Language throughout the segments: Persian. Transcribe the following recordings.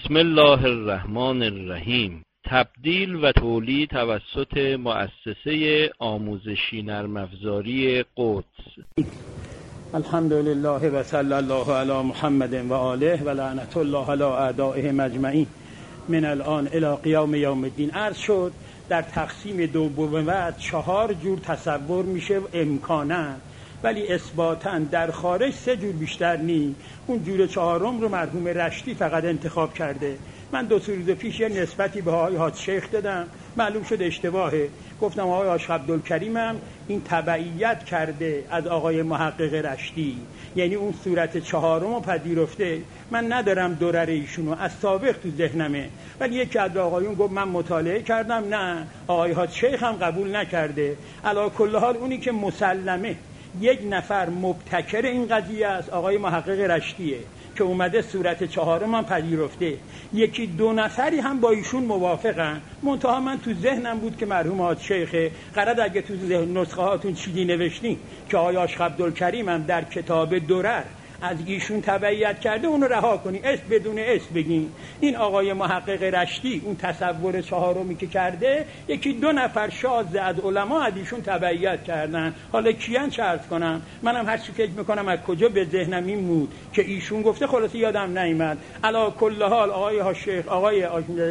بسم الله الرحمن الرحیم. تبدیل و تولید توسط مؤسسه آموزشی نرم افزاری قدس. الحمدلله و صلی الله علی محمد و آله و لعنت الله علی اعدائهم اجمعین من الان الی قیام یوم الدین. عرض شد در تقسیم دوم بعد 4 جور تصور میشه امکانا، ولی اثباتاً در خارج 3 جور بیشتر نی. اون جور 4م رو مرحوم رشدی فقط انتخاب کرده. من 2 روز پیش یه نسبتی به آقای حاج شیخ دادم، معلوم شد اشتباهه. گفتم آقای حاج عبدالکریم هم این تبعیت کرده از آقای محقق رشدی، یعنی اون صورت 4م رو پذیرفته. من ندارم درر ایشونو، از سابق تو ذهنمه، ولی یکی از آقایون گفت من مطالعه کردم، نه آقای حاج شیخ هم قبول نکرده. علی کل حال اونی که مسلمه یک نفر مبتکر این قضیه است، آقای محقق رشدیه که اومده صورت 4م هم پذیرفته. یکی 2 نفری هم با ایشون موافقن، منتها من تو ذهنم بود که مرحوم حاج شیخه. قرار اگه تو نسخه هاتون چیزی نوشتین که آقای حاج عبدالکریم هم در کتاب درر از ایشون تبعیت کرده، اونو رها کنی، اسم بدون اسم بگین. این آقای محقق رشدی اون تصور 4می که کرده، یکی 2 نفر شاذ از علما از ایشون تبعیت کردن. حالا کیان چه عرض کنم؟ منم هر چی فکر میکنم از کجا به ذهنم این بود که ایشون گفته، خلاص یادم نیامد. علی کل حال آقای شیخ، آقای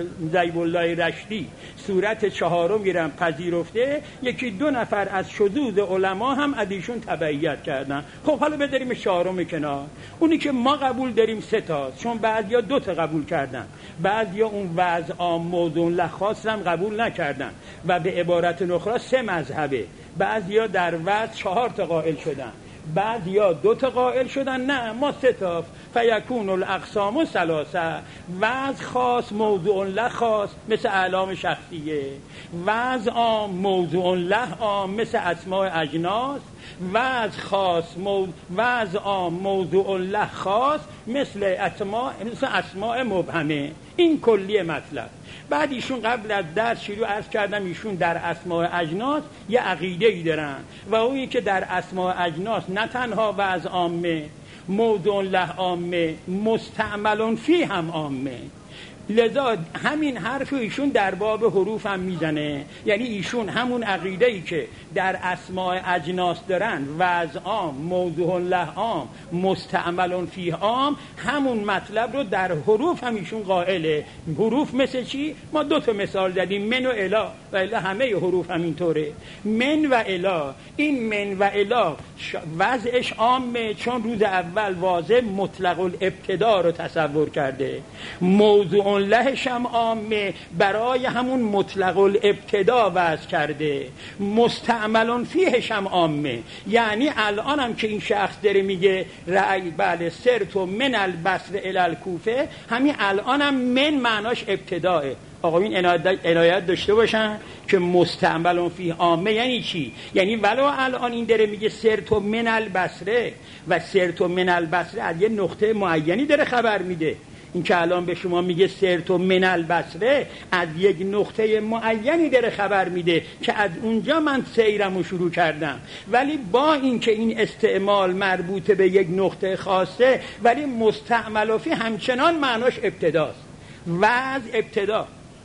ذیب الله رشدی صورت 4 میرم پذیرفته، یکی 2 نفر از شذوذ علما هم از ایشون تبعیت کردن. خب حالا بذاریم 4 کنار. اونی که ما قبول داریم 3 تاست، چون بعضیا 2 تا قبول کردن، بعضیا اون وضع عام موضوع لخاص هم قبول نکردن و به عبارت اخرى 3 مذهبه. بعضیا در وضع 4 تا قائل شدن، بعضیا 2 تا قائل شدن، نه ما 3 تا. فیکون الاقسام 3، وضع خاص موضوع لخاص مثل اعلام شخصیه، وضع عام موضوع له عام مثل اسماء اجناس، وضع خاص وضع عام موضوع له خاص مثل اسماء مبهمه. این کلی مطلب. بعد ایشون قبل از درس شروع عرض کردم ایشون در اسماء اجناس یه عقیده‌ای دارن و اونی که در اسماء اجناس نه تنها وضع عامه موضوع له عامه، مستعمل فی هم عامه. لذا همین حرف ایشون در باب حروف هم میزنه، یعنی ایشون همون عقیده‌ای که در اسماء اجناس دارن، وضع عام موضوع له عام مستعمل فیه عام، همون مطلب رو در حروف هم ایشون قائله. حروف مثل چی؟ ما 2 تا مثال زدیم، من و الا، و الا همه حروف همینطوره. من و الا، این من و الا وضعش عامه، چون روز اول واضح مطلق الابتدا رو تصور کرده. موضوع لهش هم عامه، برای همون مطلق الابتدا وضع کرده. مستعمل فیهش هم عامه، یعنی الان هم که این شخص داره میگه رأی بله سرتو من البصره الی الکوفه، همین الان هم من معناش ابتداه. آقایون عنایت داشته باشن که مستعمل فیه عامه یعنی چی؟ یعنی ولو الان این داره میگه سرتو من البصره و سرتو من البصره از یه نقطه معینی داره خبر میده. این که الان به شما میگه سرتو من البصره از یک نقطه معینی داره خبر میده که از اونجا من سیرمو شروع کردم، ولی با این که این استعمال مربوط به یک نقطه خاصه، ولی مستعمل فی همچنان معناش ابتداست. وضع ابتدا،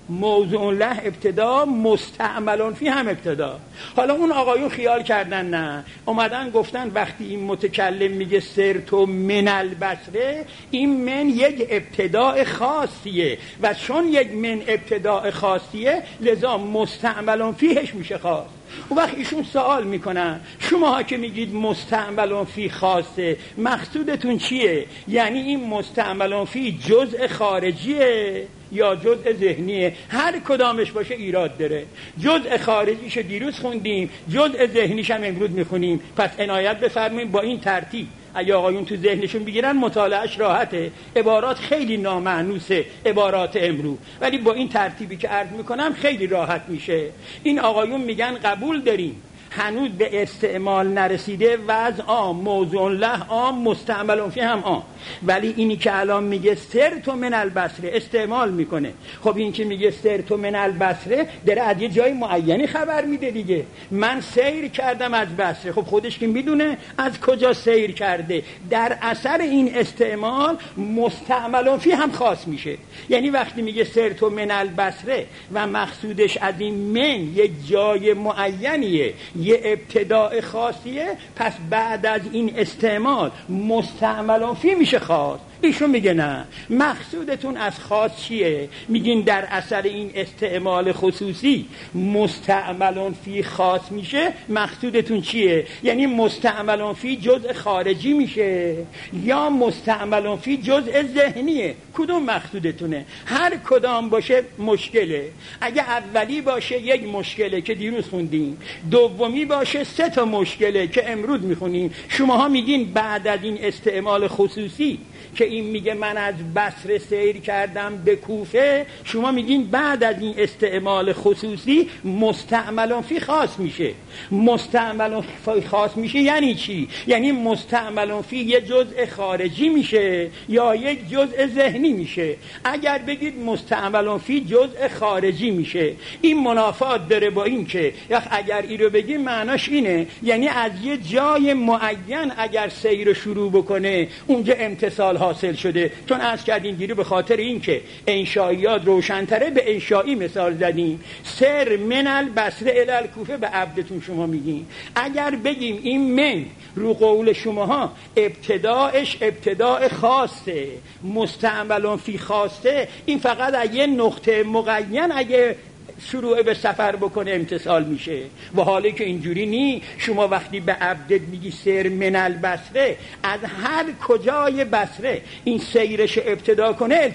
موضوع له ابتدا، مستعمل فی هم ابتدا. حالا اون آقایون خیال کردن نه، اومدن گفتن وقتی این متکلم میگه سرتو من البصره، این من یک ابتداء خاصیه و چون یک من ابتداء خاصیه لذا مستعمل فیهش میشه خاص. اون وقت ایشون سوال میکنن شماها که میگید مستعمل فی خاصه، مقصودتون چیه؟ یعنی این مستعمل فی جزء خارجیه یا جزء ذهنیه؟ هر کدامش باشه ایراد داره. جزء خارجیش دیروز خوندیم، جزء ذهنیش هم امروز میخونیم. پس عنایت بفرمایید با این ترتیب اگه آقایون تو ذهنشون بگیرن مطالعهش راحته. عبارات خیلی نامعنوسه عبارات امروز، ولی با این ترتیبی که عرض میکنم خیلی راحت میشه. این آقایون میگن قبول داریم هنوز به استعمال نرسیده، وضع عام، موضوع له عام، مستعمل فی هم عام. ولی اینی که الان میگه سرت من البصره استعمال میکنه. خب این که میگه سرت من البصره داره از یه جای معینی خبر میده دیگه. من سیر کردم از بصره. خب خودش که میدونه از کجا سیر کرده. در اثر این استعمال مستعمل فی هم خاص میشه. یعنی وقتی میگه سرت من البصره و مقصودش از این من یه جای معینیه، یه ابتداء خاصیه، پس بعد از این استعمال مستعمل فی میشه خاص. ایشون میگه نه، مقصودتون از خاص چیه؟ میگین در اثر این استعمال خصوصی مستعمل فی خاص میشه. مقصودتون چیه؟ یعنی مستعمل فی جزء خارجی میشه یا مستعمل فی جزء ذهنیه؟ کدوم مقصودتونه؟ هر کدام باشه مشکله. اگه اولی باشه یک مشکله که دیروز خوندیم، دومی باشه 3 تا مشکله که امروز میخونیم. شماها میگین بعد از این استعمال خصوصی که این میگه من از بصره سیر کردم به کوفه، شما میگین بعد از این استعمال خصوصی مستعمل فی خاص میشه. مستعمل فی خاص میشه یعنی چی؟ یعنی مستعمل فی یه جزء خارجی میشه یا یک جزء ذهنی میشه. اگر بگید مستعمل فی جزء خارجی میشه، این منافات داره با این که اگر این رو بگیم معناش اینه، یعنی از یه جای معین اگر سیر شروع بکنه اونجا امتصال حاصل شده. چون عرض کردیم دیگه به خاطر این که انشائیات روشن‌تره به انشائی مثال زدیم. سر من البصره الی الکوفه به عبدتون شما میگین. اگر بگیم این من رو قول شماها ابتداءش ابتداء خاصه، مستعمل فی خاصه، این فقط از یه نقطه معین اگه شروع به سفر بکنه امتصال میشه. و حالی که اینجوری نی. شما وقتی به عبدت میگی سیر من البصره، از هر کجای بصره این سیرش ابتدا کنه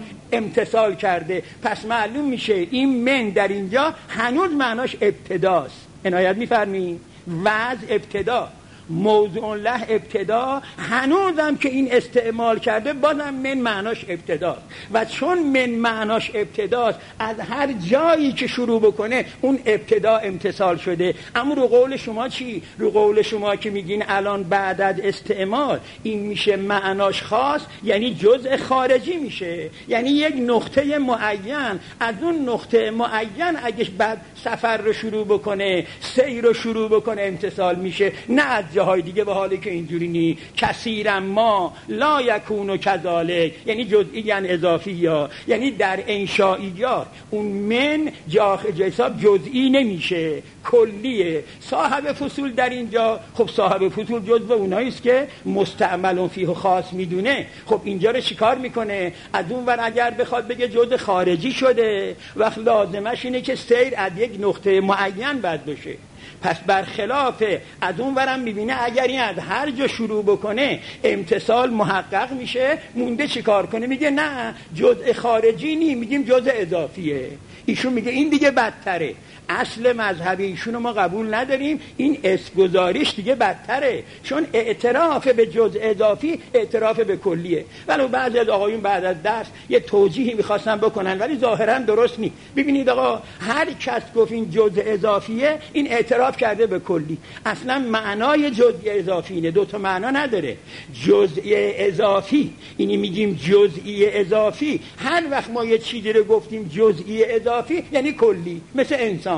امتصال کرده. پس معلوم میشه این من در اینجا هنوز معناش ابتداست. عنایت میفرمین؟ وضع ابتدا، موضوع له ابتدا، هنوزم که این استعمال کرده بازم من معناش ابتداست. و چون من معناش ابتداست، از هر جایی که شروع بکنه اون ابتدا امتصال شده. اما رو قول شما چی؟ رو قول شما که میگین الان بعد از استعمال این میشه معناش خاص، یعنی جزء خارجی میشه. یعنی یک نقطه معین، از اون نقطه معین اگه بعد سفر رو شروع بکنه، سیر رو شروع بکنه امتصال میشه، نه از جاهای دیگه. به حالی که اینجوری نی. کثیرا ما لا یکون کذالک، یعنی جزئی یعنی اضافی، یا یعنی در انشائیات اون من حساب جزئی نمیشه، کلیه. صاحب فصول در اینجا، خب صاحب فصول جزء اونایی است که مستعمل فیه خاص میدونه. خب اینجا رو چیکار میکنه؟ از اون ور اگر بخواد بگه جزء خارجی شده، وقت لازمش اینه که سیر از یک نقطه معین باید بشه. پس برخلاف از اون ورم میبینه اگر این از هر جا شروع بکنه امتصال محقق میشه. مونده چیکار کنه؟ میگه نه جزء خارجی نی، میگیم جزء اضافیه. ایشون میگه این دیگه بدتره. اصل مذهبی ایشونو ما قبول نداریم، این اسمگذاریش دیگه بدتره، چون اعتراف به جزء اضافی اعتراف به کلیه. ولو بعضی از آقایون بعد از درس یه توجیهی میخواستن بکنن ولی ظاهرا درست نیست. ببینید آقا، هر کس گفت این جزء اضافیه، این اعتراف کرده به کلی. اصلا معنای جزء اضافی اینه، 2 تا معنا نداره. جزء اضافی، اینی میگیم جزئی اضافی. هر وقت ما یه چیزی رو گفتیم جزئی اضافی یعنی کلی. مثل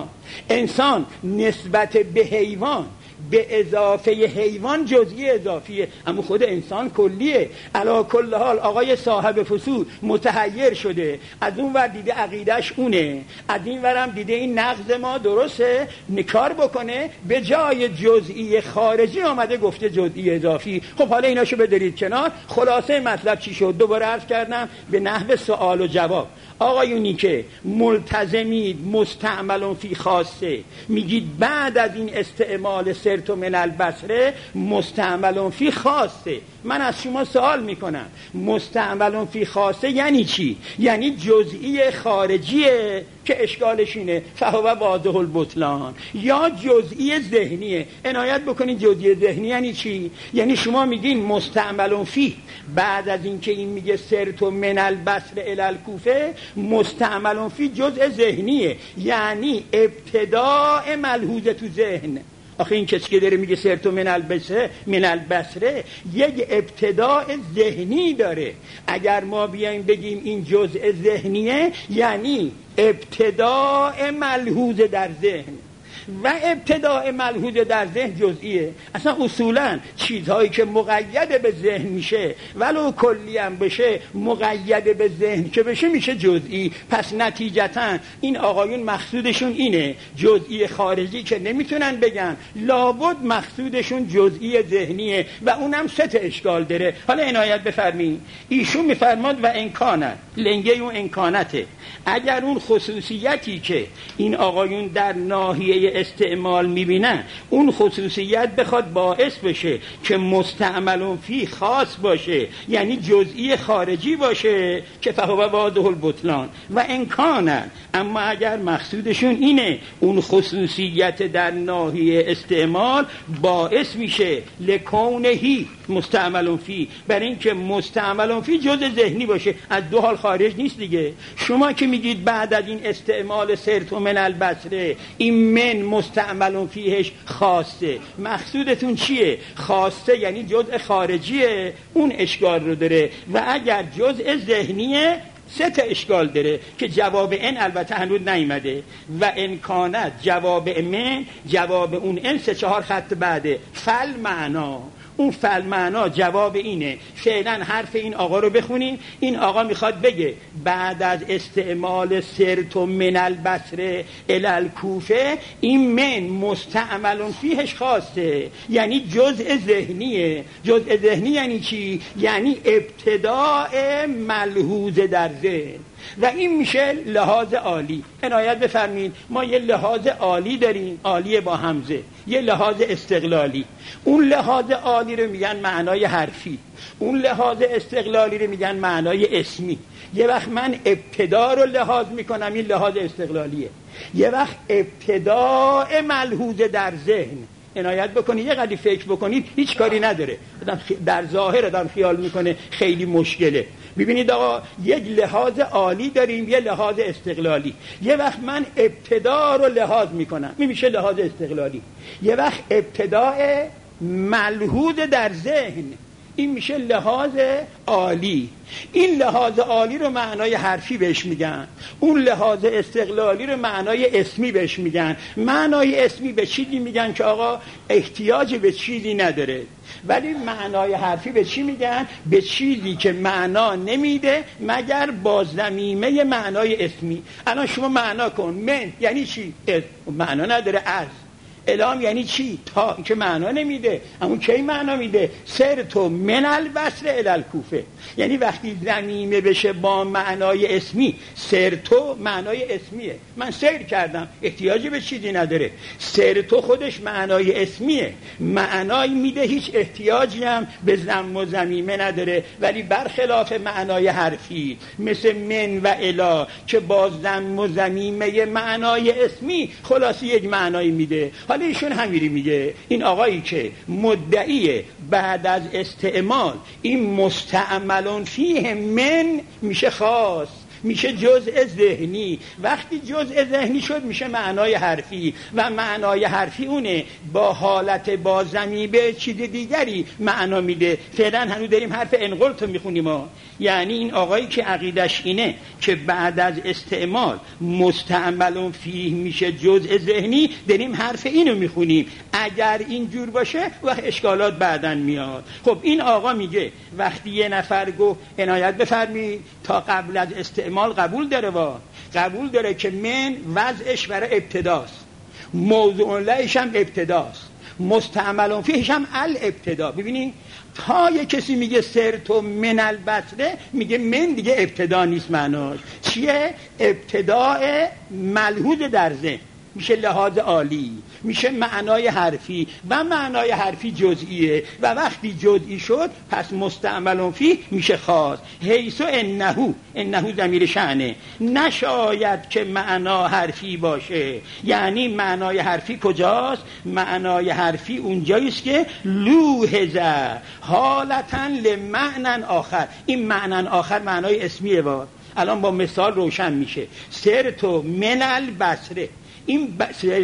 انسان نسبت به حیوان به اضافه حیوان جزئی اضافیه، اما خود انسان کلیه. علی کل حال آقای صاحب فصول متحیر شده. از اون ور دیده عقیدش اونه، از این ورم دیده این نقض ما درسته، نکار بکنه، به جای جزئی خارجی آمده گفته جزئی اضافی. خب حالا ایناشو بدارید کنار. خلاصه مطلب چی شد؟ دوباره عرض کردم به نحو سوال و جواب. آقایونی که ملتزمید مستعمل فی خاصه، میگید بعد از این استعمال سرت من البصره مستعمل فی خاصه، من از شما سوال میکنم مستعمل فی خاصه یعنی چی؟ یعنی جزئی خارجیه که اشکالش اینه فهو واضح البطلان، یا جزئی ذهنیه. عنایت بکنید جزئی ذهنی یعنی چی؟ یعنی شما میگین مستعمل فی بعد از اینکه این میگه سرت من البصره الی الکوفه، مستعمل فی جزء ذهنیه، یعنی ابتداء ملحوظه تو ذهن. آخه این کسی که داره میگه سرت من البصره یک ابتداء ذهنی داره. اگر ما بیایم بگیم این جزء ذهنیه یعنی ابتداء ملحوظ در ذهن، و ابتداء ملحوظ در ذهن جزئیه. اصلا اصولا چیزهایی که مقید به ذهن میشه ولو کلی هم بشه، مقید به ذهن که بشه میشه جزئی. پس نتیجتا این آقایون مقصودشون اینه، جزئی خارجی که نمیتونن بگن، لابد مقصودشون جزئی ذهنیه و اونم 3 اشکال داره. حالا عنایت بفرمایید، ایشون میفرماد و امکانه، لنگه اون امکانته، اگر اون خصوصیتی که این آقایون در ناحیه استعمال میبینن اون خصوصیت بخواد باعث بشه که مستعمل فی خاص باشه، یعنی جزئی خارجی باشه، که فهو واضح البطلان و امکانه. اما اگر مقصودشون اینه اون خصوصیت در ناحیه استعمال باعث میشه لکونهی مستعمل فی، برای اینکه مستعمل فی جزء ذهنی باشه، از 2 حال خارج نیست دیگه. شما که میگید بعد از این استعمال سرت من البصره این من مستعمل فیهش خاصه، مقصودتون چیه؟ خاصه یعنی جزء خارجیه، اون اشکال رو داره. و اگر جزء ذهنیه 3 اشکال داره که جواب این البته هنوز نیامده. و امکانت جواب من، جواب اون این 3-4 خط بعده. فل معنا، اون فل معنا جواب اینه. فعلا حرف این آقا رو بخونیم. این آقا میخواد بگه بعد از استعمال سرت من البصره الی الکوفه این من مستعمل فیهش خاصه، یعنی جزء ذهنیه. جزء ذهنی یعنی چی؟ یعنی ابتداء ملحوظ در ذهن، و این میشه لحاظ عالی. عنایت بفرمین، ما یه لحاظ عالی داریم، عالی با همزه، یه لحاظ استقلالی. اون لحاظ عالی رو میگن معنای حرفی، اون لحاظ استقلالی رو میگن معنای اسمی. یه وقت من ابتدا رو لحاظ میکنم، این لحاظ استقلالیه. یه وقت ابتداء ملحوظ در ذهن، عنایت بکنید، یه قدری فکر بکنید، هیچ کاری نداره. در ظاهر آدم خیال میکنه خیلی مشکله. ببینید آقا، یک لحاظ عالی داریم، یه لحاظ استقلالی. یه وقت من ابتدا رو لحاظ میکنم، این میشه لحاظ استقلالی. یه وقت ابتداء ملحوظ در ذهن، این میشه لحاظ عالی. این لحاظ عالی رو معنای حرفی بهش میگن، اون لحاظ استقلالی رو معنای اسمی بهش میگن. معنای اسمی به چیزی میگن که آقا احتیاج به چیزی نداره، ولی معنای حرفی به چی میگن؟ به چیزی که معنا نمیده مگر با ضمیمه معنای اسمی. الان شما معنا کن، من یعنی چی؟ معنا نداره. از الهام یعنی چی؟ تا، که معنا نمیده. اما کی معنا میده؟ سرت من البصره الی الکوفه، یعنی وقتی ضمیمه بشه با معنای اسمی. سرتو معنای اسمیه، من سیر کردم، احتیاجی به چیزی نداره. سرتو خودش معنای اسمیه، معنای میده، هیچ احتیاجی هم به ضم و ضمیمه نداره. ولی برخلاف معنای حرفی مثل من و الی که با ضم و ضمیمه معنای اسمی خلاصی یک معنایی میده. حالا ایشون همیری میگه، این آقایی که مدعیه بعد از استعمال این مستعمل فیه من میشه خاص، میشه جزء ذهنی. وقتی جزء ذهنی شد میشه معنای حرفی، و معنای حرفی اونه با حالت با ضمیمه چیز دیگری معنا میده. فعلا هنوز داریم حرف انقلت رو میخونیم ها. یعنی این آقایی که عقیدش اینه که بعد از استعمال مستعمل فیه میشه جزء ذهنی، داریم حرف اینو میخونیم. اگر اینجور باشه و اشکالات بعدن میاد. خب این آقا میگه وقتی یه نفر گفت، عنایت بفرمایید، تا قبل از استعمال قبول داره، قبول داره که من وضعش برای ابتداست، موضوع لهش هم ابتداست، مستعمل فیهش هم الابتدا. ببینید تا یه کسی میگه سرت من البصره، میگه من دیگه ابتدا نیست. معناش چیه؟ ابتداء ملحوظ در ذهن، میشه لحاظ عالی، میشه معنای حرفی، و معنای حرفی جزئیه، و وقتی جزئی شد پس مستعمل فی میشه خاص. حیث انه ضمیر شأنه، نشاید که معنا حرفی باشه. یعنی معنای حرفی کجاست؟ معنای حرفی اونجاییست که لوحظه حالتاً لمعنى آخر. این معنی آخر معنای اسمیه. الان با مثال روشن میشه. سرت من البصره، این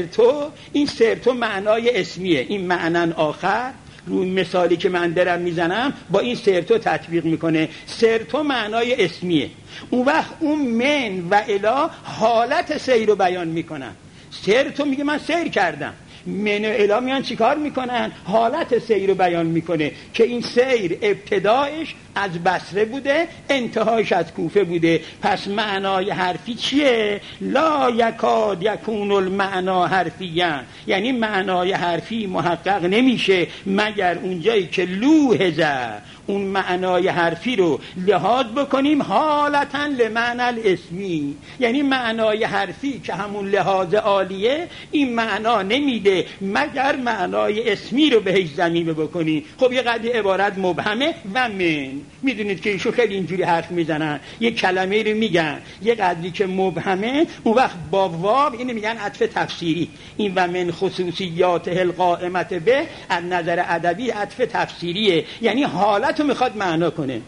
سرتو معنای اسمیه، این معنن آخر روی مثالی که من دارم میزنم با این سرتو تطبیق میکنه. سرتو معنای اسمیه، اون وقت اون من و الا حالت سیر رو بیان میکنن. سرتو میگه من سیر کردم، من و الا میان چیکار میکنن؟ حالت سیر رو بیان میکنه که این سیر ابتدایش از بصره بوده، انتهایش از کوفه بوده. پس معنای حرفی چیه؟ لا یکاد یکون المعنا حرفیًا، یعنی معنای حرفی محقق نمیشه مگر اونجایی که لوحظه اون معنای حرفی رو لحاظ بکنیم حالتاً لمعنی الاسمی، یعنی معنای حرفی که همون لحاظ عالیه این معنا نمیده مگر معنای اسمی رو بهش ضمیمه بکنی. خب یه قدری عبارت مبهمه و من، میدونید که ایشون خیلی اینجوری حرف میزنن، یه کلمه رو میگن یه قدری که مبهمه اون وقت با واو اینو میگن عطف تفسیری. این و من خصوصیات القائمت به از نظر ادبی عطف تفسیریه، یعنی حالت رو میخواد معنا کنه.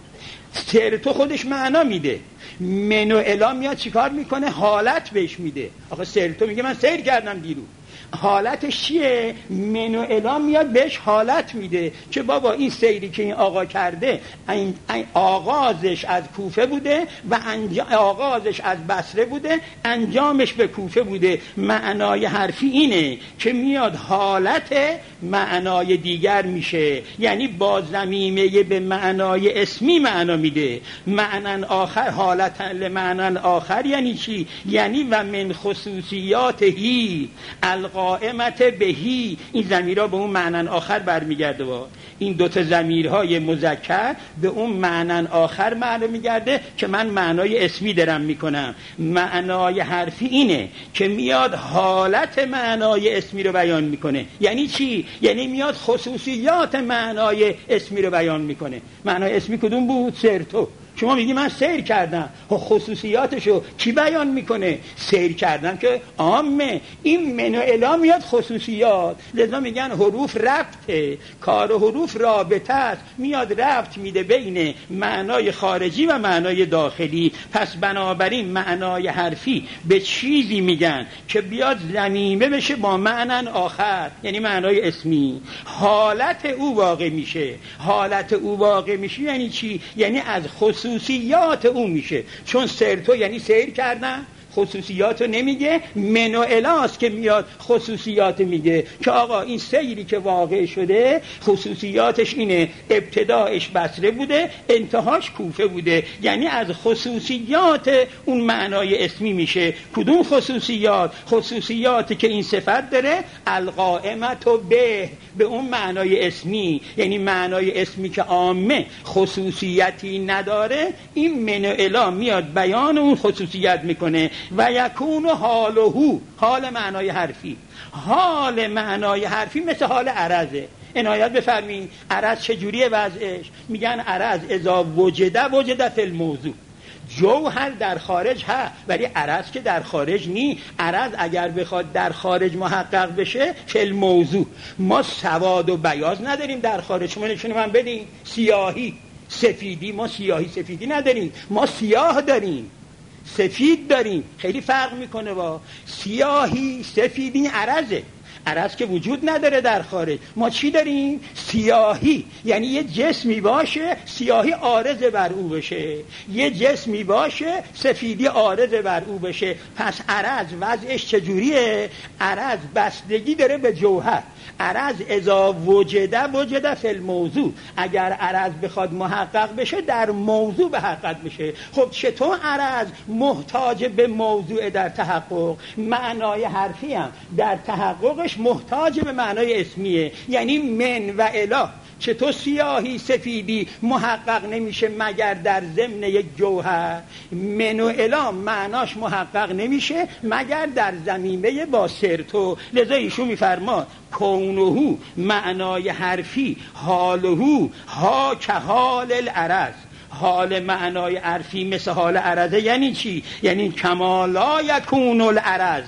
سر تو خودش معنا میده، من و الا میاد چیکار میکنه؟ حالت بهش میده. آخه سر تو میگه من سیر کردم دیرو، حالتش چیه؟ من و الا میاد بهش حالت میده که بابا این سیری که این آقا کرده این آغازش از کوفه بوده و آغازش از بصره بوده، انجامش به کوفه بوده. معنای حرفی اینه که میاد حالت معنای دیگر میشه، یعنی با ضمیمه به معنای اسمی معنا میده. معنن آخر حالت لمعنن آخر یعنی چی؟ یعنی و من خصوصیاتهی القائمت بهی، این ضمیرها به اون معنن آخر برمیگرده. این دوتا ضمیرهای مذکر به اون معنن آخر معنا میگرده که من معنای اسمی دارم میکنم. معنای حرفی اینه که میاد حالت معنای اسمی رو بیان میکنه. یعنی چی؟ یعنی میاد خصوصیات معنای اسمی رو بیان میکنه. معنای اسمی کدوم بود؟ سرتو. شما میگی من سیر کردم، خصوصیاتشو کی بیان میکنه؟ سیر کردم که عامه. این من و الا میاد خصوصیات، لذا میگن حروف ربطه، کار حروف رابطه است، میاد ربط میده بین معنای خارجی و معنای داخلی. پس بنابراین معنای حرفی به چیزی میگن که بیاد ضمیمه بشه با معنن آخر، یعنی معنای اسمی، حالت او واقع میشه. حالت او واقع میشه یعنی چی؟ یعنی از خصوصیات او میشه. چون سرتو یعنی سیر کردن، خصوصیاتو نمیگه. من و الاست که میاد خصوصیات میگه که آقا این سیری که واقع شده خصوصیاتش اینه، ابتدایش بصره بوده، انتهاش کوفه بوده، یعنی از خصوصیات اون معنای اسمی میشه. کدوم خصوصیات؟ خصوصیاتی که این صفت داره القائمت و به اون معنای اسمی، یعنی معنای اسمی که عامه خصوصیتی نداره. این من و الا میاد بیان اون خصوصیت میکنه. و یکون حالهو، حال معنای حرفی. حال معنای حرفی مثل حال عرضه. عنایت بفرمین عرض چجوریه وضعش؟ میگن عرض اذا وجد فی الموضوع. جوهر در خارج هست ولی عرض که در خارج نی. عرض اگر بخواد در خارج محقق بشه فی الموضوع. ما سواد و بیاض نداریم در خارج. شما نشون من بدین سیاهی سفیدی، ما سیاهی سفیدی نداریم، ما سیاه داریم، سفید داریم. خیلی فرق میکنه با سیاهی سفیدی. عرضه، عرض که وجود نداره در خارج. ما چی داریم؟ سیاهی، یعنی یه جسمی باشه سیاهی عارض بر او بشه، یه جسمی باشه سفیدی عارض بر او بشه. پس عرض وضعش چجوریه؟ عرض بستگی داره به جوهر. عرض اذا وجد فی الموضوع، اگر عرض بخواد محقق بشه در موضوع محقق بشه. خب چطور عرض محتاج به موضوع در تحقق؟ معنای حرفی هم در تحققش محتاج به معنای اسمیه، یعنی من و الا. چطور سیاهی سفیدی محقق نمیشه مگر در ضمن یک جوهر؟ من و الا معناش محقق نمیشه مگر در ضمیمه با سرتو. لذا ایشون میفرما کونهو معنای حرفی، حالهو ها که حال العرض. حال معنای حرفی مثل حال عرضه. یعنی چی؟ یعنی کما لا یکون العرض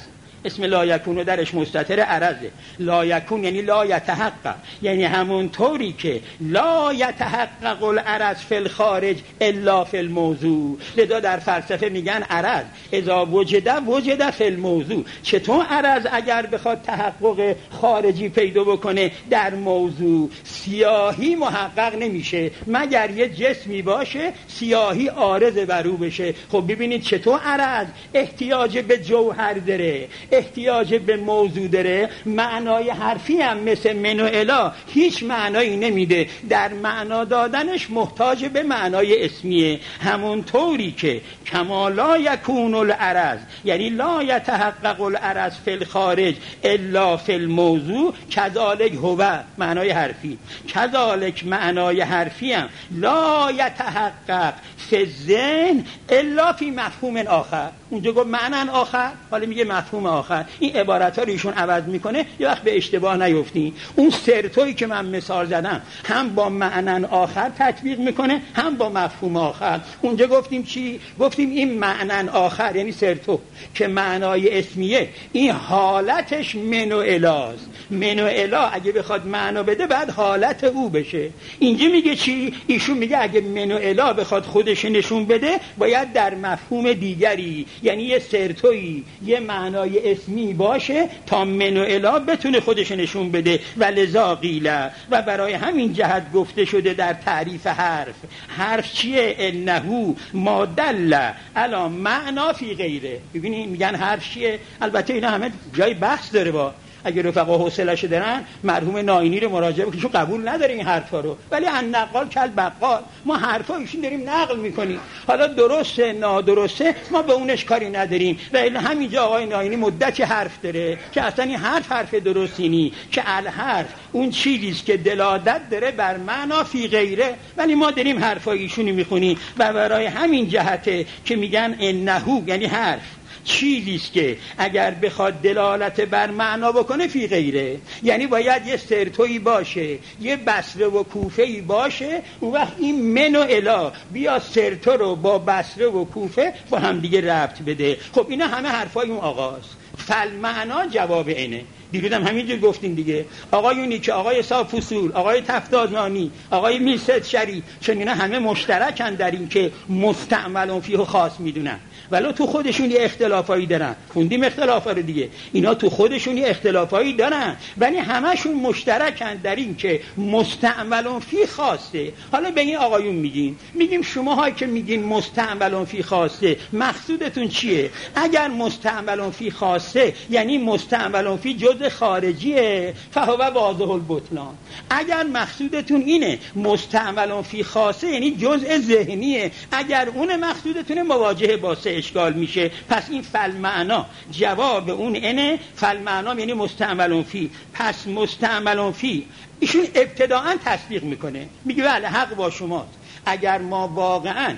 اسم لا یکون درش مستتر عرضه. لا یکون یعنی لا یتحقق، یعنی همون طوری که لا یتحقق العرض فی الخارج الا فی الموضوع. لذا در فلسفه میگن عرض اذا وجد فی الموضوع. چطور عرض اگر بخواد تحقق خارجی پیدا بکنه در موضوع، سیاهی محقق نمیشه مگر یه جسمی باشه سیاهی عارض بر او بشه. خب ببینید چطور عرض احتیاج به جوهر داره، احتیاج به موضوع داره. معنای حرفی هم مثل من و الی هیچ معنایی نمیده، در معنا دادنش محتاج به معنای اسمیه. همون طوری که کما لا یکون العرض یعنی لا یتحقق العرض فی الخارج الا فی الموضوع، کذالک هو معنای حرفی، کذالک معنای حرفی هم لا یتحقق فی الذهن الا فی مفهوم آخر. اونجا گفت معنی آخر، حالا میگه مفهوم آخر. این عبارت ها رو ایشون عوض میکنه یه وقت به اشتباه نیفتین. اون سرتویی که من مثال زدم هم با معنی آخر تطبیق میکنه هم با مفهوم آخر. اونجا گفتیم چی؟ گفتیم این معنی آخر یعنی سرتو که معنای اسمیه، این حالتش من و الاز. من و الا اگه بخواد معنا بده بعد حالت او بشه. اینجا میگه چی؟ ایشون میگه اگه من و الا بخواد خودش نشون بده باید در مفهوم دیگری، یعنی یه سرتویی یه معنای اسمی باشه تا من و الا بتونه خودش نشون بده. و لذا قیله، و برای همین جهت گفته شده در تعریف حرف. حرف چیه؟ انه ما دل علی معنا فی غیره. ببینید میگن حرف چیه؟ البته اینا همه جای بحث داره. با اگه رفقا حوصله‌اش دارن مرحوم ناینی رو مراجعه بکنید، چون قبول نداره این حرفا رو. ولی ان نقال کل بقال، ما حرفا ایشون داریم نقل میکنیم، حالا درسته نادرسته ما به اونش کاری نداریم. و همینجا آقای ناینی مدتی حرف داره که اصلا این حرف درستی نی، که الحرف اون چیزیست که دلالت داره بر معنا فی غیره، ولی ما داریم حرفای ایشونو میخونیم. و برای همین جهته که میگن انه یعنی حرف چیزیست که اگر بخواد دلالت بر معنا بکنه فی غیره، یعنی باید یه سرتویی باشه، یه بصره و کوفه‌ای باشه. اون وقت این من و الا بیا سرتو رو با بصره و کوفه با هم دیگه ربط بده. خب اینا همه حرفای اون آقاست. فالمعنا جواب اینه. دیروزم همینجور گفتیم دیگه. آقایونی که آقای صاحب فصول، آقای تفتازانی، آقای میرصد شری، چون اینا همه مشترکن در این که مستعمل فیه خاص میدونن، ولو تو خودشون یه اختلافایی دارن. خوندیم اختلافا رو دیگه. اینا تو خودشون یه اختلافایی دارن ولی همشون مشترکن در این که مستعمل فی خاصه. حالا به این آقایون میگیم شماهایی که میگین مستعمل فی خاصه مقصودتون چیه؟ اگر مستعمل فی خاصه یعنی مستعمل فی جزء خارجیه فهو واضح البطلان. اگر مقصودتون اینه مستعمل فی خاصه یعنی جزء ذهنیه، اگر اون مقصودتونه مواجهه با سه اشکال میشه. پس این فالمعنا جواب اون اینه. فالمعنا یعنی مستعمل فی. پس مستعمل فی ایشون ابتداعا تصدیق میکنه، میگه بله حق با شماست. اگر ما واقعا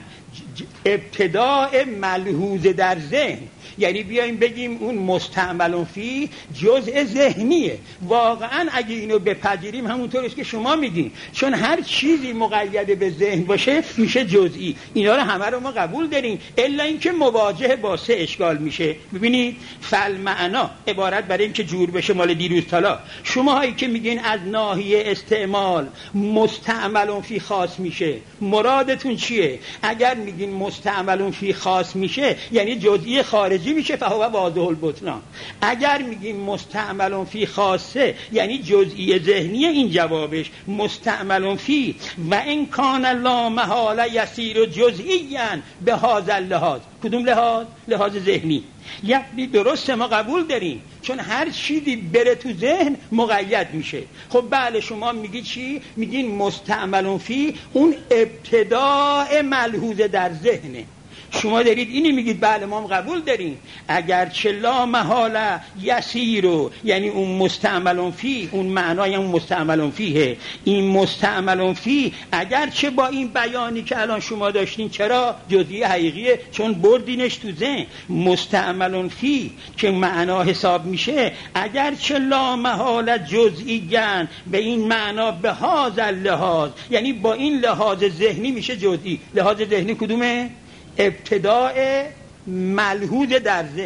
ابتداء ملحوظ در ذهن یعنی بیایم بگیم اون مستعمل فی جزء ذهنیه، واقعا اگه اینو بپذیریم همونطور است که شما میگین، چون هر چیزی مقید به ذهن باشه میشه جزئی. اینا رو همه رو ما قبول داریم الا اینکه مواجهه با سه اشکال میشه. ببینید فالمعنا عبارت برای اینکه جور بشه مال دیروز طلا. شماهایی که میگین از ناحیه استعمال مستعمل فی خاص میشه، مرادتون چیه؟ اگر میگین مستعمل فی خاص میشه یعنی جزئی خارجی میشه فهو واضح البطلان. اگر میگیم مستعمل فی خاصه یعنی جزئی ذهنی، این جوابش مستعمل فی و ان کان لا محاله یسیر جزئیا به هذا اللحاظ. کدوم لحاظ؟ لحاظ ذهنی. یعنی درسته ما قبول داریم چون هر چیزی بره تو ذهن مقید میشه. خب بله شما میگی چی؟ میگین مستعمل فی اون ابتداء ملحوظ در ذهنه. شما دارید اینی میگید بله ما هم قبول داریم. اگر چه لا محاله یسیرو یعنی اون مستعمل فی، اون معنای اون مستعمل فیه. این مستعمل فی اگر چه با این بیانی که الان شما داشتین چرا جزئی حقیقیه؟ چون بردینش تو ذهن. مستعمل فی که معنا حساب میشه اگر چه لا محاله جزئیاً به این معنا به هذا اللحاظ یعنی با این لحاظ ذهنی میشه جزئی. لحاظ ذهنی کدومه؟ ابتداء ملحوظ در ذهن.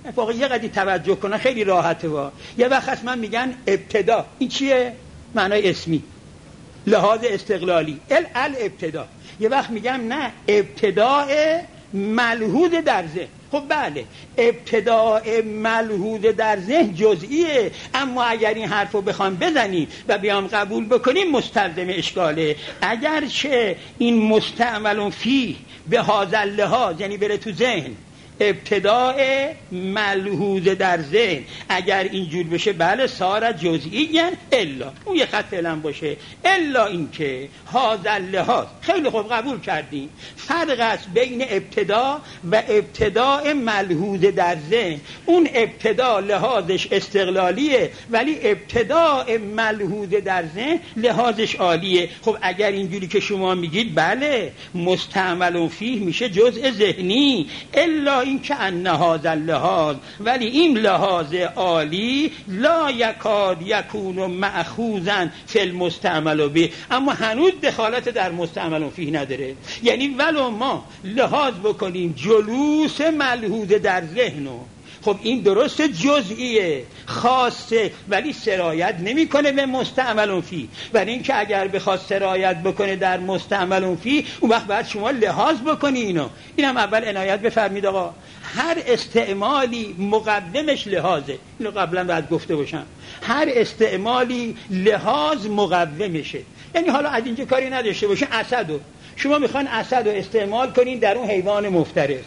واقعا یه قدری توجه کنه خیلی راحته. یه وقت هست من میگن ابتدا، این چیه؟ معنای اسمی، لحاظ استقلالی، ابتدا. یه وقت میگم نه، ابتداء ملحوظ در ذهن. خب بله، ابتداء ملحوظ در ذهن جزئیه، اما اگر این حرف رو بخوام بزنیم و بیام قبول بکنیم مستلزم اشکاله. اگرچه این مستعمل فیه به هذا لحاظ، یعنی بره تو ذهن، ابتداء ملحوظ در ذهن اگر اینجور بشه بله صار جزئی، الا اون یه خط فعلا باشه، الا اینکه هذا لحاظ. خیلی خوب قبول کردیم فرق است بین ابتدا و ابتداء ملحوظ در ذهن. اون ابتدا لحاظش استقلالیه ولی ابتداء ملحوظ در ذهن لحاظش عالیه. خب اگر اینجوری که شما میگید بله مستعمل فیه میشه جزء ذهنی، الا این که ان هذا اللحاظ، ولی این لحاظ عالی لا یکاد یکون مأخوذا فی المستعمل به، اما هنوز دخالت در مستعمل فیه نداره. یعنی ولو ما لحاظ بکنیم جلوس ملحوظ در ذهنو، خب این درست جزئیه خاصه ولی سرایت نمیکنه به مستعمل فیه. ولی اینکه اگر بخواد سرایت بکنه در مستعمل فیه اون وقت باید شما لحاظ بکنی اینو. اینم اول عنایت بفرمید آقا، هر استعمالی مقدمش لحاظه. اینو قبلا باید گفته باشم، هر استعمالی لحاظ مقدمشه. یعنی حالا از اینجا کاری نداشته باشین اسدو شما میخوان اسدو استعمال کنین در اون حیوان مفترس،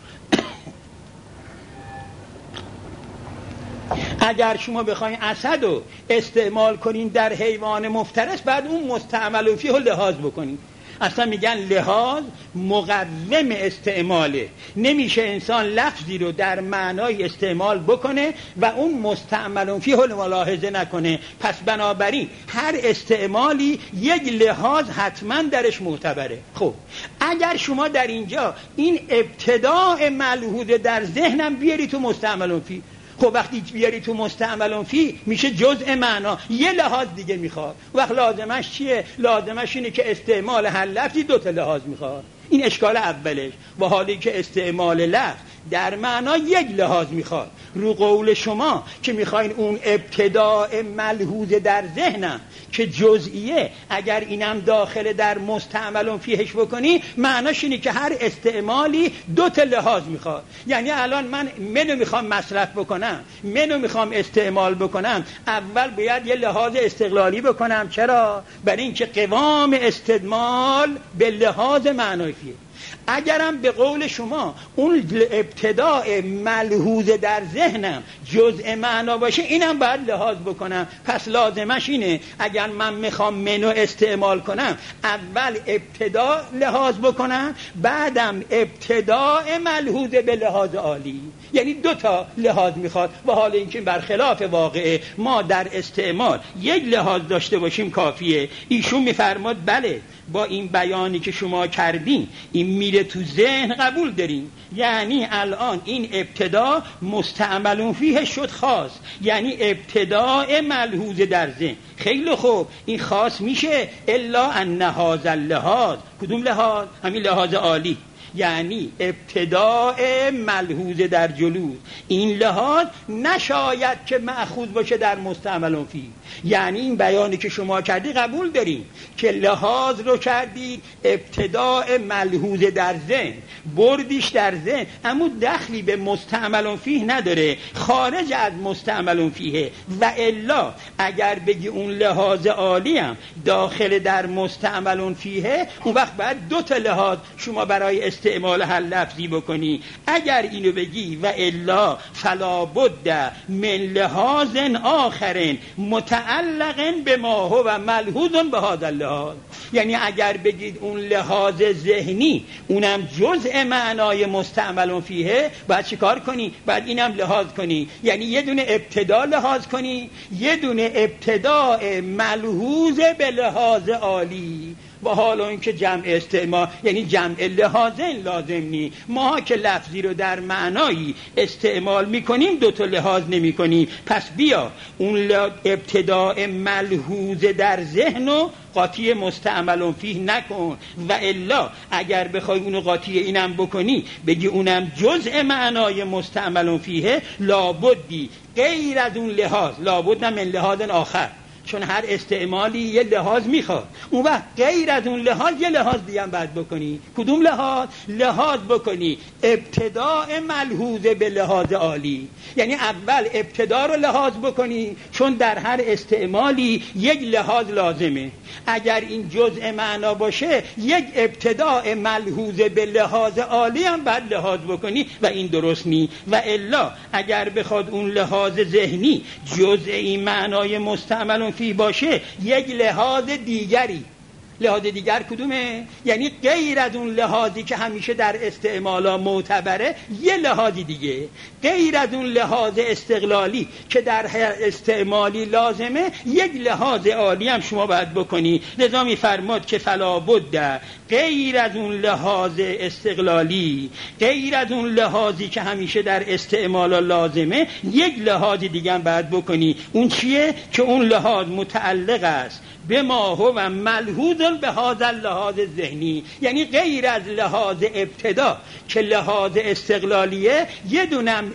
اگر شما بخواین اسد رو استعمال کنین در حیوان مفترس بعد اون مستعمل فیه رو لحاظ بکنین. اصلا میگن لحاظ مقدم استعماله، نمیشه انسان لفظی رو در معنای استعمال بکنه و اون مستعمل فیه رو ملاحظه نکنه. پس بنابراین هر استعمالی یک لحاظ حتما درش معتبره. خب اگر شما در اینجا این ابتداء ملحوظ در ذهنم بیاری تو مستعمل فیه، خب وقتی بیاری تو مستعمل فیه میشه جزء معنا، یه لحاظ دیگه میخواد. وقت لازمش چیه؟ لازمش اینه که استعمال هر لفظی دو تا لحاظ میخواد. این اشکال اولش، با حالی که استعمال لفظ در معنا یک لحاظ میخواد. رو قول شما که میخواین اون ابتداء ملحوظ در ذهنم که جزئیه اگر اینم داخل در مستعمل فیهش بکنی معناش اینه که هر استعمالی دو تا لحاظ میخواد. یعنی الان من منو میخوام مصرف بکنم، منو میخوام استعمال بکنم، اول باید یه لحاظ استقلالی بکنم. چرا؟ برای اینکه قوام استعمال به لحاظ معنایی فیه. اگرم به قول شما اون ابتداء ملحوظ در ذهنم جزء معنا باشه اینم باید لحاظ بکنم. پس لازمش اینه اگر من میخوام منو استعمال کنم اول ابتدا لحاظ بکنم بعدم ابتداء ملحوظ به لحاظ عالی. یعنی دو تا لحاظ میخواد، با حال اینکه برخلاف واقعه ما در استعمال یک لحاظ داشته باشیم کافیه. ایشون میفرماد بله با این بیانی که شما کردین این میره تو ذهن قبول داریم. یعنی الان این ابتدا مستعمل فیه شد خاص، یعنی ابتداء ملحوظ در ذهن. خیلی خوب این خاص میشه الا ان هذا اللحاظ. کدوم لحاظ؟ همین لحاظ عالی، یعنی ابتداء ملحوظ در جلوس. این لحاظ نشاید که مأخوذ باشه در مستعمل فیه. یعنی این بیانی که شما کردی قبول داریم که لحاظ رو کردی ابتداء ملحوظ در ذهن، بردیش در ذهن، اما دخلی به مستعمل فیه نداره، خارج از مستعمل فیه. و الا اگر بگی اون لحاظ عالی هم داخل در مستعمل فیه اون وقت باید دو تا لحاظ شما برای استعمال هر لفظی بکنی. اگر اینو بگی و الا فلا بد من لحاظ آخر متعلق به ما هو ملحوظ به هذا اللحاظ، یعنی اگر بگید اون لحاظ ذهنی اونم جزء معنای مستعمل فیه باید چیکار کنی؟ باید اینم لحاظ کنی. یعنی یه دونه ابتدا لحاظ کنی، یه دونه ابتداء ملحوظ به لحاظ عالی. با حال اینکه جمع استعمال یعنی جمع لحاظن لازم نی. ما که لفظی رو در معنایی استعمال میکنیم دو تا لحاظ نمی کنیم. پس بیا اون ابتداء ملحوظ در ذهن و قاطی مستعمل فیه نکن، و الا اگر بخوای اونو قاطی اینم بکنی بگی اونم جزء معنای مستعمل فیه، لابدی غیر از اون لحاظ، لابد نه من لحاظ آخر، چون هر استعمالی یه لحاظ میخواد، اون وقت غیر از اون لحاظ یه لحاظ دیگه هم باید بکنی. کدوم لحاظ؟ لحاظ بکنی ابتداء ملحوظه به لحاظ عالی، یعنی اول ابتدا رو لحاظ بکنی، چون در هر استعمالی یک لحاظ لازمه. اگر این جزء معنا باشه یک ابتداء ملحوظه به لحاظ عالی هم باید لحاظ بکنی و این درست نی. و الا اگر بخواد اون لحاظ ذهنی جزء این معنای مستعمل فی باشه، یک لحاظ دیگری، لحاظ دیگر کدومه؟ یعنی غیر از اون لحاظی که همیشه در استعمالا معتبره، یه لحاظی دیگه، غیر از اون لحاظ استقلالی که در هر استعمالی لازمه، یک لحاظ عالی هم شما باید بکنی. لذا می‌فرماد که فلا بد غیر از اون لحاظ استقلالی، غیر از اون لحاظی که همیشه در استعمالا لازمه، یک لحاظ دیگه هم باید بکنی. اون چیه؟ که اون لحاظ متعلق است به ما هو ملحوظ به هذا اللحاظ ذهنی، یعنی غیر از لحاظ ابتدا که لحاظ استقلالیه، یه دونم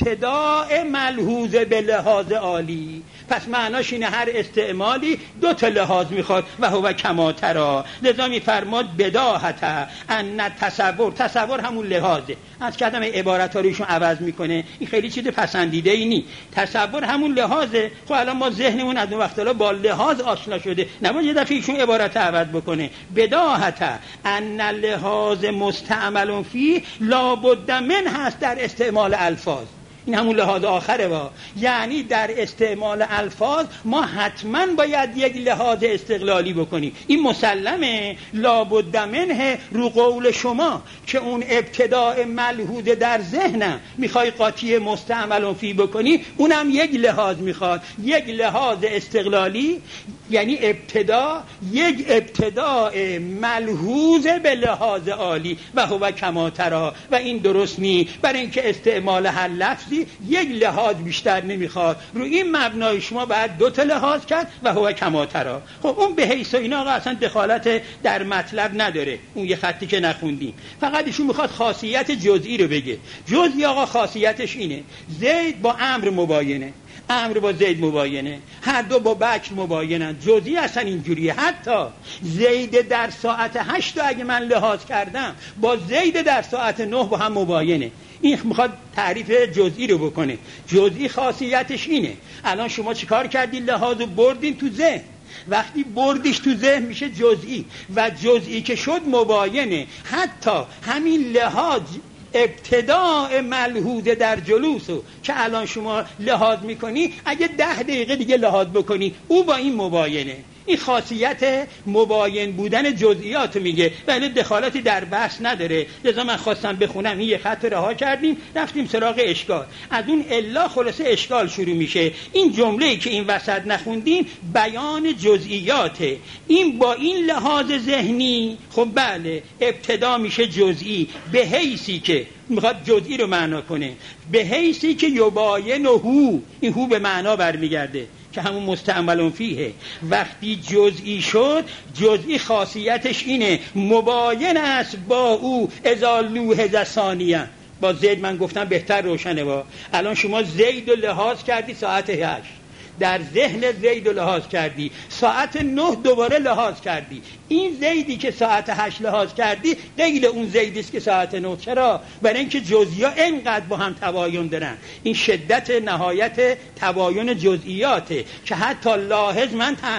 ابتداء ملحوظ به لحاظ عالی. پس معناش اینه هر استعمالی دو تا لحاظ میخواد و هو کما ترا. لذا میفرماد بداهت ان تصور همون لحاظه. از که آدم عبارت ها روشون عوض میکنه، این خیلی چیز پسندیده ای نی. تصور همون لحاظه. خب الان ما ذهنمون از اون وقتا با لحاظ آشنا شده، نباید یه دفعه ایشون عبارت عوض بکنه. بداهت ان لحاظ مستعمل فی لابد من هست در استعمال الفاظ. این همون لحاظ آخره با، یعنی در استعمال الفاظ ما حتما باید یک لحاظ استقلالی بکنیم. این مسلمه، لابد منه رو قول شما که اون ابتداء ملحوظ در ذهنم میخوای قاطی مستعمل فی بکنی، اونم یک لحاظ میخواد، یک لحاظ استقلالی، یعنی ابتدا، یک ابتداء ملحوظ به لحاظ عالی و هو کما ترا. و این درست نی، برای اینکه استعمال هر لفظی یک لحاظ بیشتر نمیخواد. رو این مبنای شما باید دو تا لحاظ کرد و هو کما ترا. خب اون به حیث اینا آقا اصلا دخالت در مطلب نداره، اون یه خطی که نخوندیم، فقط ایشون میخواد خاصیت جزئی رو بگه. جزئی آقا خاصیتش اینه زید با امر مباینه، امر با زید مباینه، هر دو با بکر مباینن. جزئی اصلا اینجوریه. حتی زید در ساعت 8 اگه من لحاظ کردم با زید در ساعت 9 با هم مباینه. این میخواد تعریف جزئی رو بکنه. جزئی خاصیتش اینه. الان شما چیکار کردین؟ لحاظ رو بردین تو ذهن، وقتی بردیش تو ذهن میشه جزئی، و جزئی که شد مباینه. حتی همین لحاظ ابتداء ملحوظ در جلوسو که الان شما لحاظ میکنی، اگه 10 دقیقه دیگه لحاظ بکنی، او با این مباینه. این خاصیت مباین بودن جزئیات میگه، ولی دخالتی در بحث نداره. لذا من خواستم بخونم، این یه خط رها کردیم رفتیم سراغ اشکال. از اون الا خلاصه اشکال شروع میشه. این جمله‌ای که این وسط نخوندیم بیان جزئیاته. این با این لحاظ ذهنی، خب بله ابتدا میشه جزئی، به حیثی که میخواد جزئی رو معنا کنه، به حیثی که یباین هو، این هو به معنا برمیگرده که همون مستعمل فیه. وقتی جزئی شد، جزئی خاصیتش اینه مباین است با او اذا لوحظ ثانیه. با زید من گفتم بهتر روشنه. با الان شما زید رو لحاظ کردی ساعت 8، در ذهن زید رو لحاظ کردی، ساعت 9 دوباره لحاظ کردی. این زیدی که ساعت 8 لحاظ کردی غیر اون زیدی است که ساعت 9. چرا؟ برای اینکه جزئیات اینقدر با هم تباین دارن. این شدت نهایت تباین جزئیاته که حتی لاحظ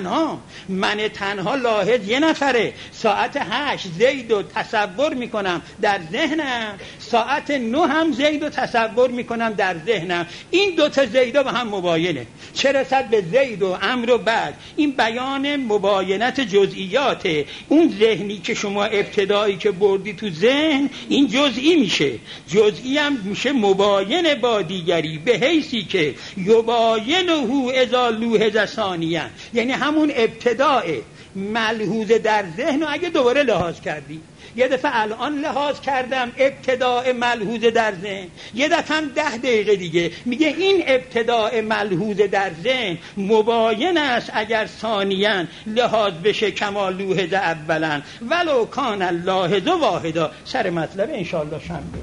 من تنها لاحظ یه نفره، ساعت 8 زید رو تصور میکنم در ذهنم، ساعت 9 هم زید رو تصور میکنم در ذهنم. این دو تا زیدا با هم مباینه. چرا صد به زید و امر و بعد؟ این بیان مباینت جزئیاته. اون ذهنی که شما ابتدایی که بردی تو ذهن، این جزئی میشه. جزئی هم میشه مباین با دیگری، به حیثی که یباینه اذا لوحظ ثانیه، یعنی همون ابتداه ملحوظ در ذهن و اگه دوباره لحاظ کردی، یه دفعه الان لحاظ کردم ابتداء ملحوظ در ذهن، یه دفعه هم 10 دقیقه دیگه میگه این ابتداء ملحوظ در ذهن مباین است اگر ثانیاً لحاظ بشه کما لوحظ اولاً ولو کان اللاحظ واحدا. سر مطلب انشاءالله شنبه.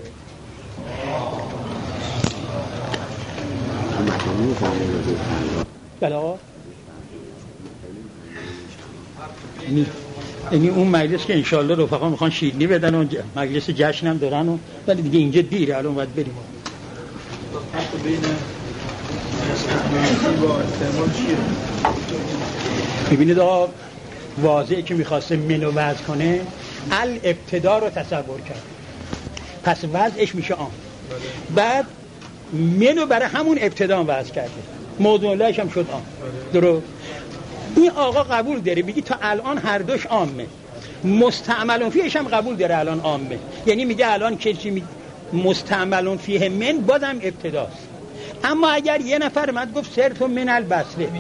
بلا یعنی اون مجلس که انشالله رفقا میخوان شیرینی بدن و مجلس جشن هم دارن و ولی دیگه اینجا دیره، الان باید بریم. ببینید آقا واضحه که میخواسته منو وضع کنه الابتدا رو تصور کرد، پس وضعش میشه آن، بعد منو برای همون ابتدا وضع کرده، موضوع لهش هم شد آن. درست؟ این آقا قبول داره، میگی تا الان هر دوش عامه، مستعمل فیهش هم قبول داره الان عامه، یعنی میگه الان کسی مستعمل فیه من بازم ابتداست. اما اگر یه نفر اومد گفت سرت من البصره،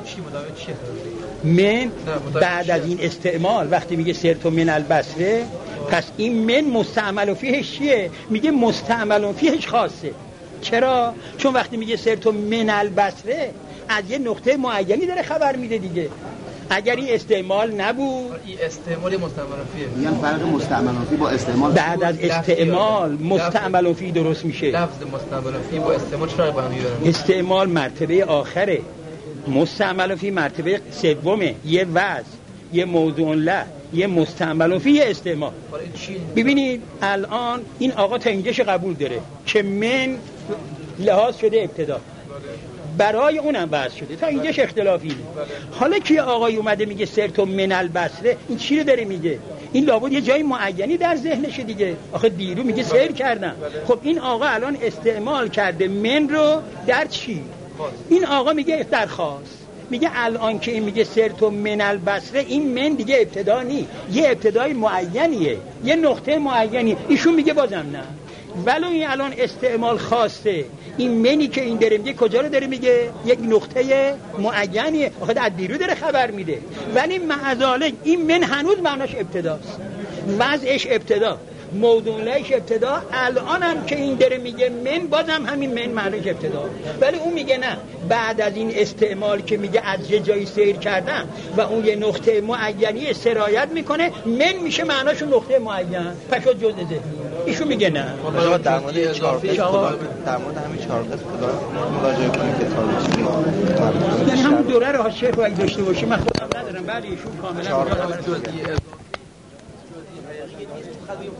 من بعد از این استعمال وقتی میگه سرت من البصره، پس این من مستعمل فیهش چیه؟ میگه مستعمل فیهش خاصه. چرا؟ چون وقتی میگه سرت من البصره از یه نقطه معینی داره خبر میده دیگه. اگر این استعمال نبود، این استعمال مستعمل فیه، میگن فرق مستعمل فی با استعمال بعد از استعمال مستعمل فی درست میشه. لفظ مستعمل فی با استعمال چرا با هم میبرن؟ استعمال مرتبه آخره، مستعمل فی مرتبه سومه، یه وضع، یه موضوع له، یه مستعمل فی، یه استعمال. ببینید الان این آقا تا اینجاش قبول داره که من لحاظ شده ابتدا، برای اونم بحث شده، تا اینجاش اختلافی نیست. حالا که آقای اومده میگه سرتو من البصره، این چی رو داره میگه؟ این لابد یه جای معینی در ذهنشه دیگه. آخه دیرو میگه سیر کردم. خب این آقا الان استعمال کرده من رو در چی؟ این آقا میگه در خاص. میگه الان که این میگه سرتو من البصره، این من دیگه ابتدا نی، یه ابتدای معینیه، یه نقطه معینی. ایشون میگه بازم نه، ولو این الان استعمال خاصه، این منی که این داره میگه کجا رو داره میگه؟ یک نقطه معینیه. آخه در دیرو داره خبر میده، ولی معذالک این من هنوز معناش ابتداست، وضعش ابتدا، موضوع لهش ابتدا. الان هم که این داره میگه من، بازم همین من معناش ابتدا، ولی اون میگه نه، بعد از این استعمال که میگه از یه جایی سیر کردم و اون یه نقطه معینی سرایت میکنه، من میشه معناش نقطه معین، پس شد جزء ذهنی. ایشون میگه نه. در مورد اضافه در مورد همین 4 قسم مراجعه کنید که یعنی همون دوره رو حاشیه رو اگه داشته باشی من خودم ندارم، ولی ایشون کاملا